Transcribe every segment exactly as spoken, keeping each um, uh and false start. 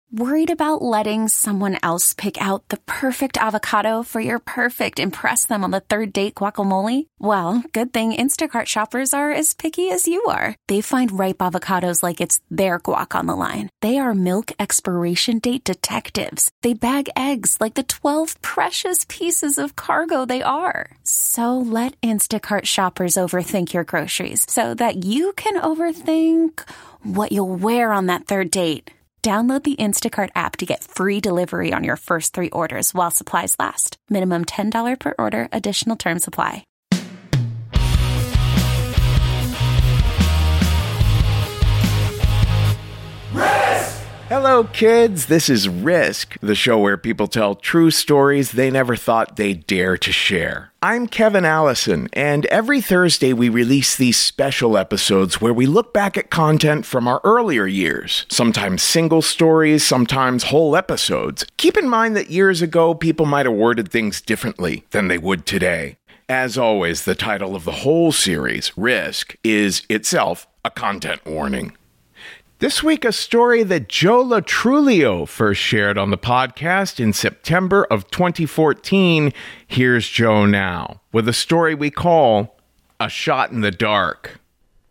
Worried about letting someone else pick out the perfect avocado for your perfect impress them on the third date guacamole? Well, good thing Instacart shoppers are as picky as you are. They find ripe avocados like it's their guac on the line. They are milk expiration date detectives. They bag eggs like the twelve precious pieces of cargo they are. So let Instacart shoppers overthink your groceries so that you can overthink what you'll wear on that third date. Download the Instacart app to get free delivery on your first three orders while supplies last. Minimum ten dollars per order. Additional terms apply. Risk! Hello, kids. This is Risk, the show where people tell true stories they never thought they'd dare to share. I'm Kevin Allison, and every Thursday we release these special episodes where we look back at content from our earlier years, sometimes single stories, sometimes whole episodes. Keep in mind that years ago, people might have worded things differently than they would today. As always, the title of the whole series, Risk, is itself a content warning. This week, a story that Joe Latrulio first shared on the podcast in September of twenty fourteen. Here's Joe now with a story we call A Shot in the Dark.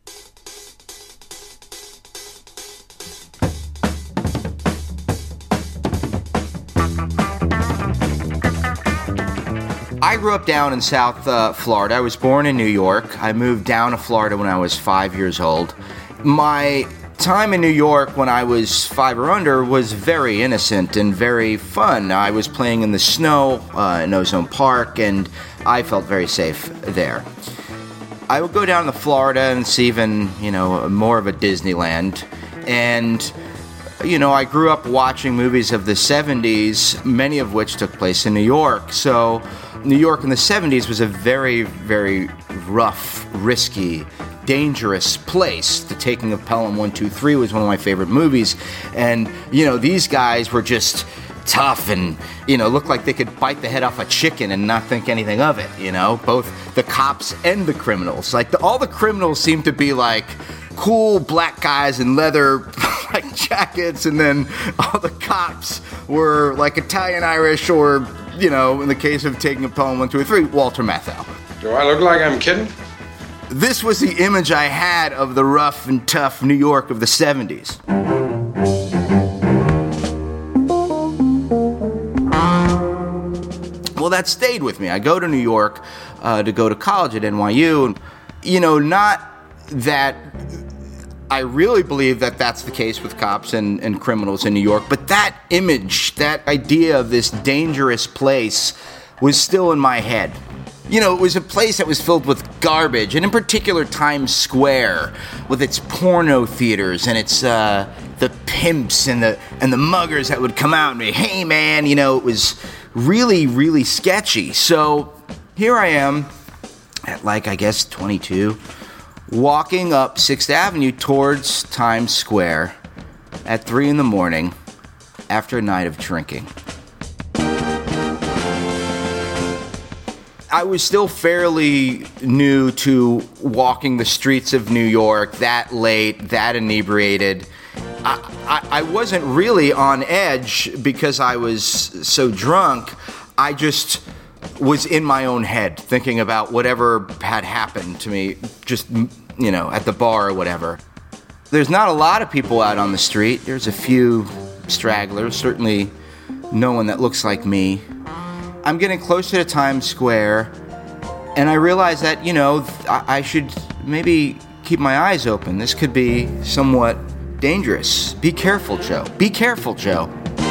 I grew up down in South uh, Florida. I was born in New York. I moved down to Florida when I was five years old. My time in New York when I was five or under was very innocent and very fun. I was playing in the snow uh, in Ozone Park, and I felt very safe there. I would go down to Florida, and it's even, you know, more of a Disneyland. And, you know, I grew up watching movies of the seventies, many of which took place in New York. So New York in the seventies was a very, very rough, risky, dangerous place. The Taking of Pelham one two three was one of my favorite movies, and you know, these guys were just tough and, you know, looked like they could bite the head off a chicken and not think anything of it, you know, both the cops and the criminals. Like, the, all the criminals seemed to be like cool black guys in leather like jackets, and then all the cops were like Italian Irish, or, you know, in the case of Taking of Pelham one two three, Walter Matthau. Do I look like I'm kidding? This was the image I had of the rough and tough New York of the seventies. Well, that stayed with me. I go to New York uh, to go to college at N Y U. And, you know, not that I really believe that that's the case with cops and, and criminals in New York, but that image, that idea of this dangerous place was still in my head. You know, it was a place that was filled with garbage, and in particular Times Square, with its porno theaters and its uh, the pimps and the and the muggers that would come out and be, hey man, you know, it was really, really sketchy. So here I am at, like, I guess twenty-two, walking up Sixth Avenue towards Times Square at three in the morning after a night of drinking. I was still fairly new to walking the streets of New York that late, that inebriated. I, I, I wasn't really on edge because I was so drunk. I just was in my own head thinking about whatever had happened to me, just, you know, at the bar or whatever. There's not a lot of people out on the street. There's a few stragglers, certainly no one that looks like me. I'm getting closer to Times Square, and I realize that, you know, I, I should maybe keep my eyes open. This could be somewhat dangerous. Be careful, Joe. Be careful, Joe.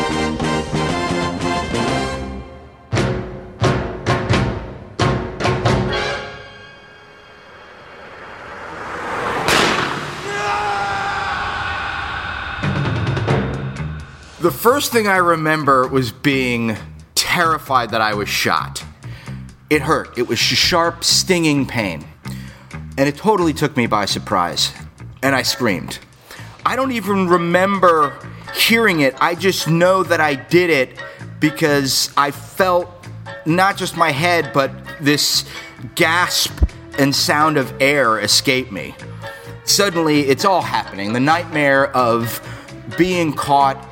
The first thing I remember was being terrified that I was shot. It hurt. It was sharp, stinging pain. And it totally took me by surprise. And I screamed. I don't even remember hearing it. I just know that I did it because I felt not just my head, but this gasp and sound of air escape me. Suddenly, it's all happening. The nightmare of being caught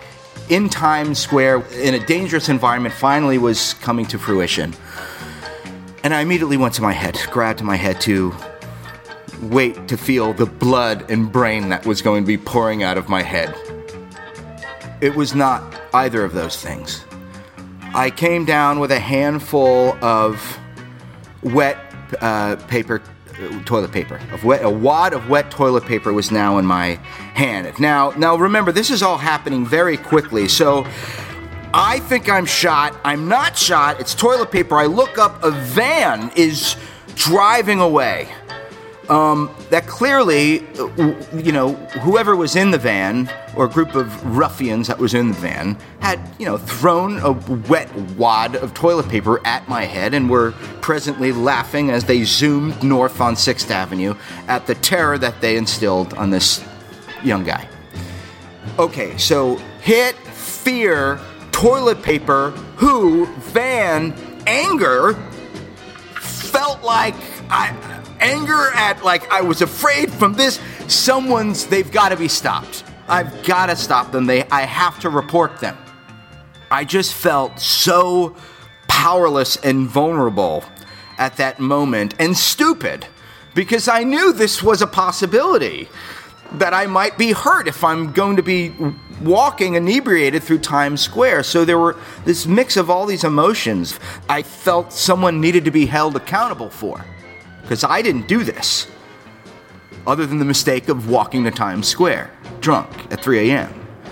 in Times Square in a dangerous environment finally was coming to fruition. And I immediately went to my head, grabbed my head to wait to feel the blood and brain that was going to be pouring out of my head. It was not either of those things. I came down with a handful of wet uh, paper, uh, toilet paper. Of wet, a wad of wet toilet paper was now in my hand. Now, now remember, this is all happening very quickly, so I think I'm shot. I'm not shot. It's toilet paper. I look up. A van is driving away. Um, that clearly, you know, whoever was in the van, or a group of ruffians that was in the van, had, you know, thrown a wet wad of toilet paper at my head and were presently laughing as they zoomed north on sixth Avenue at the terror that they instilled on this young guy. Okay, so hit, fear, toilet paper, who, van, anger, felt like I... Anger at, like, I was afraid from this. Someone's, they've got to be stopped. I've got to stop them. They, I have to report them. I just felt so powerless and vulnerable at that moment, and stupid, because I knew this was a possibility, that I might be hurt if I'm going to be walking inebriated through Times Square. So there were this mix of all these emotions I felt someone needed to be held accountable for. Because I didn't do this, other than the mistake of walking to Times Square, drunk, at three a.m.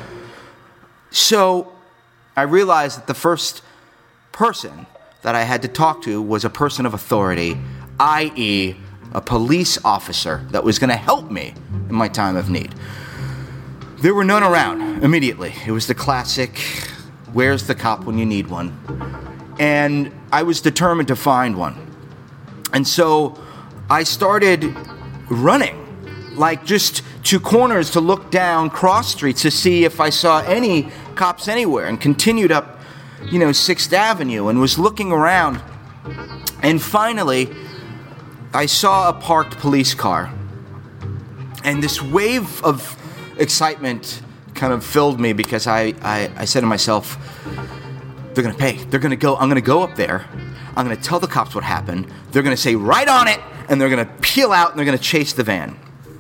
So I realized that the first person that I had to talk to was a person of authority, that is a police officer that was going to help me in my time of need. There were none around immediately. It was the classic, where's the cop when you need one? And I was determined to find one. And so I started running, like just to corners to look down cross streets to see if I saw any cops anywhere, and continued up, you know, sixth Avenue and was looking around. And finally, I saw a parked police car. And this wave of excitement kind of filled me, because I, I, I said to myself, they're going to pay. They're going to go. I'm going to go up there. I'm going to tell the cops what happened. They're going to say, right on it, and they're going to peel out, and they're going to chase the van.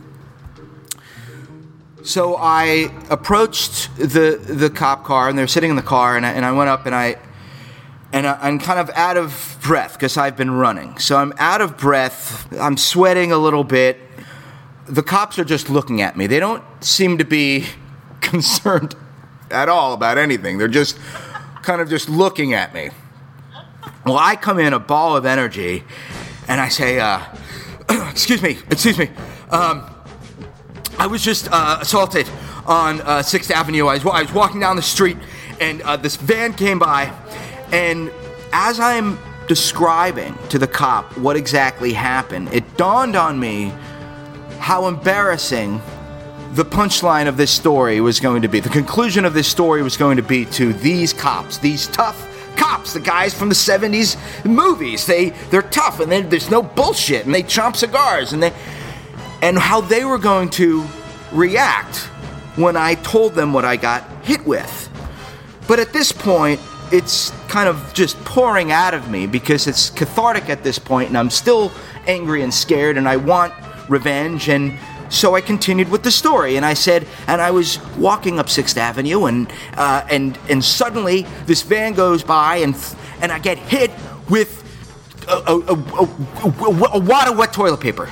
So I approached the the cop car, and they're sitting in the car, and I, and I went up, and, I, and I, I'm kind of out of breath because I've been running. So I'm out of breath. I'm sweating a little bit. The cops are just looking at me. They don't seem to be concerned at all about anything. They're just kind of just looking at me. Well, I come in a ball of energy, and I say, uh, excuse me, excuse me, um, I was just uh, assaulted on uh, sixth Avenue. I was, I was walking down the street, and uh, this van came by, and as I'm describing to the cop what exactly happened, it dawned on me how embarrassing the punchline of this story was going to be. The conclusion of this story was going to be to these cops, these tough cops, the guys from the seventies movies. They, they're tough, and they, there's no bullshit, and they chomp cigars, and they, and how they were going to react when I told them what I got hit with. But at this point, it's kind of just pouring out of me, because it's cathartic at this point, and I'm still angry and scared, and I want revenge. And so I continued with the story, and I said, and I was walking up sixth Avenue, and uh, and and suddenly this van goes by, and and I get hit with a, a, a, a, a wad of wet toilet paper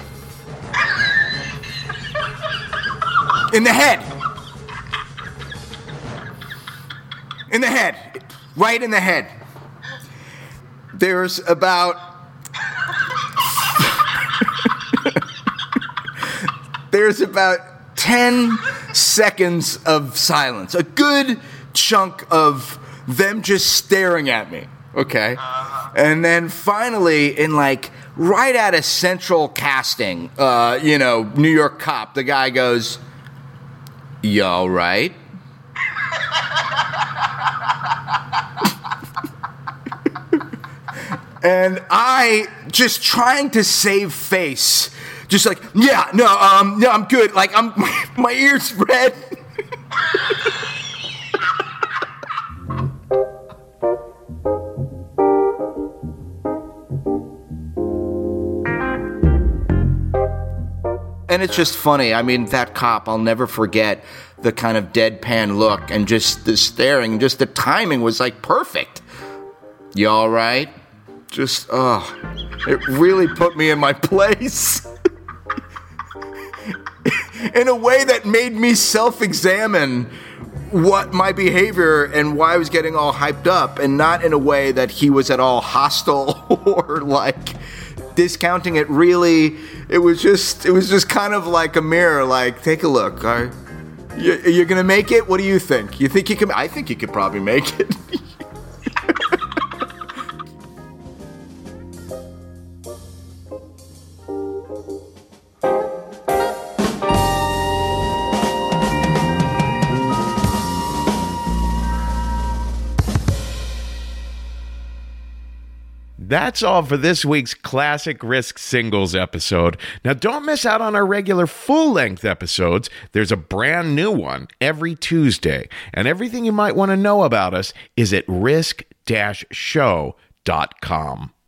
in the head, in the head, right in the head. There's about There's about ten seconds of silence, a good chunk of them just staring at me, okay? And then finally, in like right out of central casting, uh, you know, New York cop, the guy goes, "You all right?" And I, just trying to save face, just like, yeah, no, um, no, I'm good. Like, I'm, my, my ear's red. And it's just funny. I mean, that cop, I'll never forget the kind of deadpan look and just the staring. Just the timing was like perfect. You all right? Just, oh, it really put me in my place. In a way that made me self-examine what my behavior and why I was getting all hyped up, and not in a way that he was at all hostile or like discounting it. Really, it was just it was just kind of like a mirror, like, take a look. Are you, you're gonna make it? What do you think? You think you can? I think you could probably make it. That's all for this week's Classic Risk Singles episode. Now, don't miss out on our regular full-length episodes. There's a brand new one every Tuesday, and everything you might want to know about us is at risk dash show dot com.